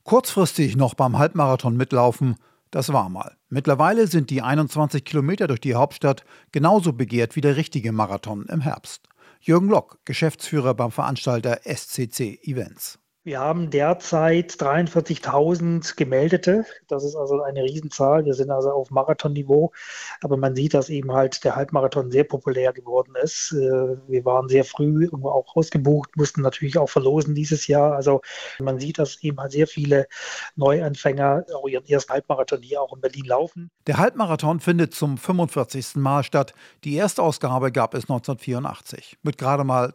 Kurzfristig noch beim Halbmarathon mitlaufen, das war mal. Mittlerweile sind die 21 Kilometer durch die Hauptstadt genauso begehrt wie der richtige Marathon im Herbst. Jürgen Lock, Geschäftsführer beim Veranstalter SCC Events. Wir haben derzeit 43.000 Gemeldete. Das ist also eine Riesenzahl. Wir sind also auf Marathonniveau. Aber man sieht, dass eben halt der Halbmarathon sehr populär geworden ist. Wir waren sehr früh irgendwo auch ausgebucht, mussten natürlich auch verlosen dieses Jahr. Also man sieht, dass eben halt sehr viele Neuanfänger auch ihren ersten Halbmarathon hier auch in Berlin laufen. Der Halbmarathon findet zum 45. Mal statt. Die erste Ausgabe gab es 1984 mit gerade mal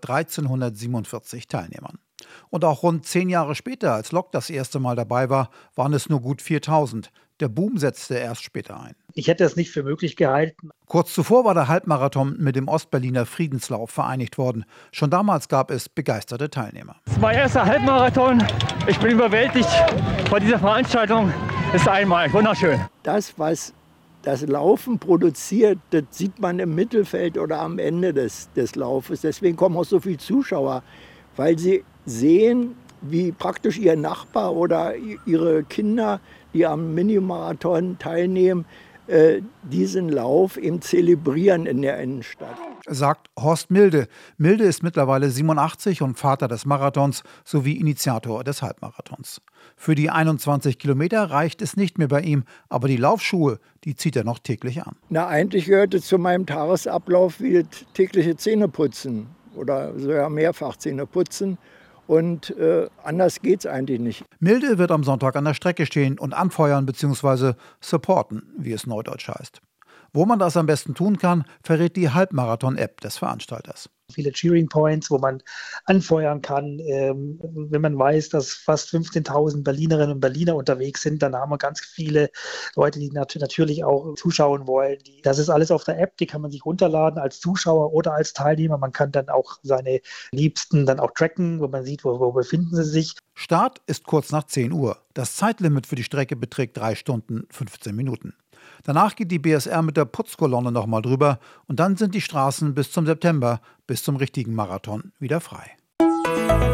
1347 Teilnehmern. Und auch rund 10 Jahre später, als Lock das erste Mal dabei war, waren es nur gut 4.000. Der Boom setzte erst später ein. Ich hätte es nicht für möglich gehalten. Kurz zuvor war der Halbmarathon mit dem Ostberliner Friedenslauf vereinigt worden. Schon damals gab es begeisterte Teilnehmer. Das ist mein erster Halbmarathon. Ich bin überwältigt von dieser Veranstaltung. Es ist einmal wunderschön. Das, was das Laufen produziert, das sieht man im Mittelfeld oder am Ende des Laufes. Deswegen kommen auch so viele Zuschauer, weil sie sehen, wie praktisch ihr Nachbar oder ihre Kinder, die am Minimarathon teilnehmen, diesen Lauf eben zelebrieren in der Innenstadt. Sagt Horst Milde. Milde ist mittlerweile 87 und Vater des Marathons sowie Initiator des Halbmarathons. Für die 21 Kilometer reicht es nicht mehr bei ihm, aber die Laufschuhe, die zieht er noch täglich an. Eigentlich gehört es zu meinem Tagesablauf wie das tägliche Zähneputzen oder sogar mehrfach Zähneputzen. Und anders geht's eigentlich nicht. Milde wird am Sonntag an der Strecke stehen und anfeuern bzw. supporten, wie es neudeutsch heißt. Wo man das am besten tun kann, verrät die Halbmarathon-App des Veranstalters. Viele Cheering Points, wo man anfeuern kann. Wenn man weiß, dass fast 15.000 Berlinerinnen und Berliner unterwegs sind, dann haben wir ganz viele Leute, die natürlich auch zuschauen wollen. Das ist alles auf der App, die kann man sich runterladen als Zuschauer oder als Teilnehmer. Man kann dann auch seine Liebsten dann auch tracken, wo man sieht, wo befinden sie sich. Start ist kurz nach 10 Uhr. Das Zeitlimit für die Strecke beträgt 3 Stunden 15 Minuten. Danach geht die BSR mit der Putzkolonne nochmal drüber und dann sind die Straßen bis zum September, bis zum richtigen Marathon, wieder frei.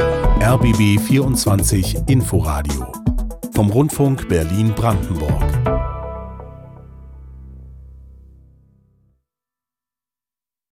RBB 24 Inforadio vom Rundfunk Berlin-Brandenburg.